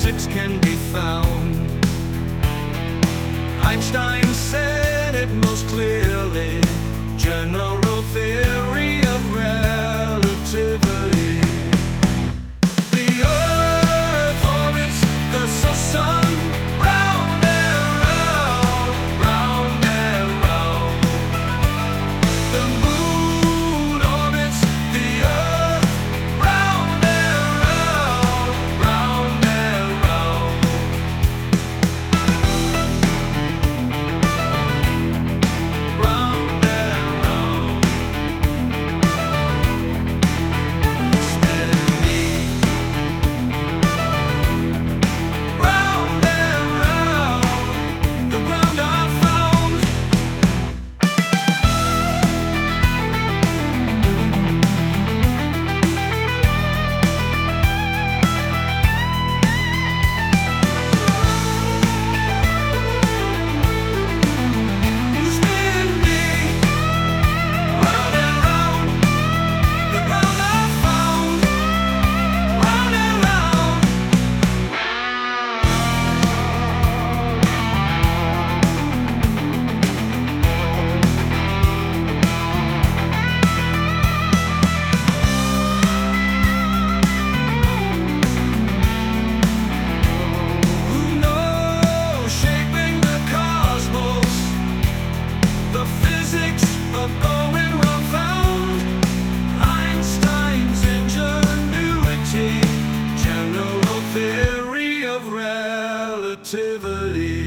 physics can be found. Einstein said it most clearly, general theory of relativity. The Earth orbits the sun, round and round, round and round. The moon orbits the Earth, round and round, round and round. Round and round. Steady. Round and round, the ground I found. You spin me round and round, the ground I found. Round and round. Who knows, shaping the cosmos, the physics of going wrong found. Einstein's ingenuity, general theory of relativity.